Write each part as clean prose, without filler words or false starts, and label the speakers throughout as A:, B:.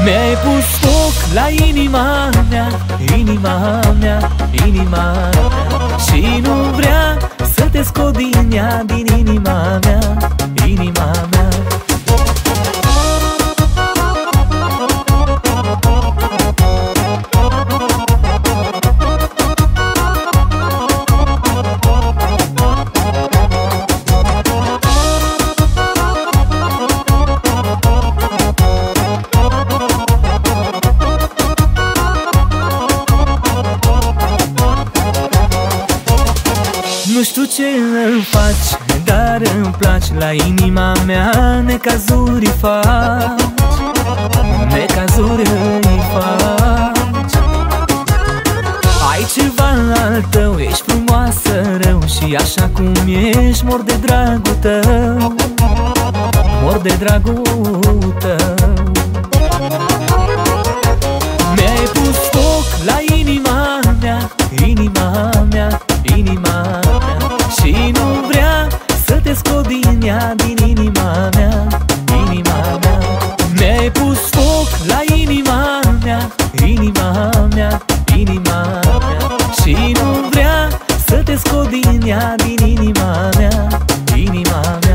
A: Mi-ai pus foc la inima mea, inima mea, inima mea, și nu vrea să te scot din ea, din inima mea, inima mea. Nu știu ce îmi faci, dar îmi placi. La inima mea necazuri faci, necazuri îi faci. Ai ceva al tău, ești frumoasă rău, și așa cum ești mor de dragul tău, mor de dragul tău. Mi-ai pus foc la inima mea, inima mea, inima mea, și nu vrea să te scot din ea, din inima mea, inima mea. Mi-ai pus foc la inima mea, inima mea, inima mea, și nu vrea să te scot din ea, din inima mea, inima mea.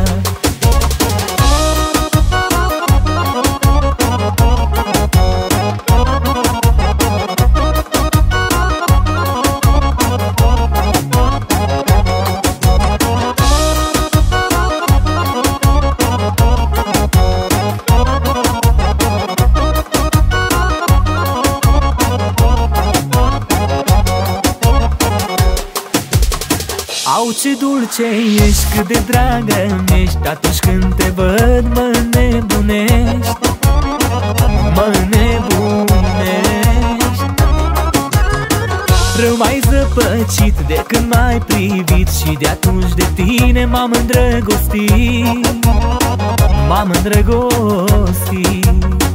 A: Au, ce dulce ești, cât de dragă mi-ești, atunci când te văd mă nebunești, mă nebunești. Rău m-ai zăpăcit de când m-ai privit, și de atunci de tine m-am îndrăgostit, m-am îndrăgostit.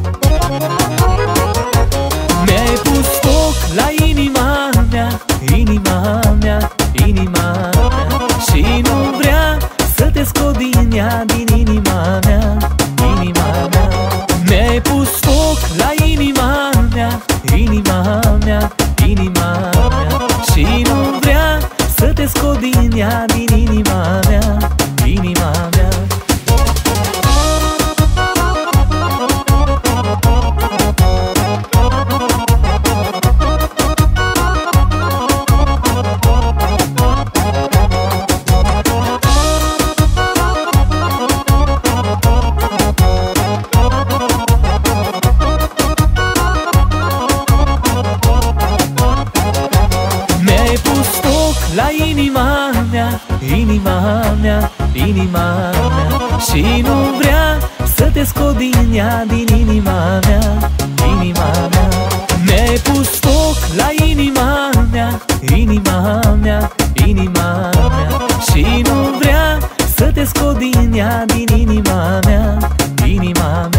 A: Mi-ai pus foc la inima mea, inima mea, inima mea, și nu vrea să te scot din ea, din inima mea, inima mea. Mi-ai pus foc la inima mea, inima mea, inima mea, și nu vrea să te scot din ea, din inima mea, inima mea. La inima mea, inima mea, inima mea, și nu vrea să te scot din ea, din inima mea, inima mea. Mi-ai pus foc la inima mea, inima mea, inima mea, și nu vrea să te scot din ea, din inima mea, inima mea.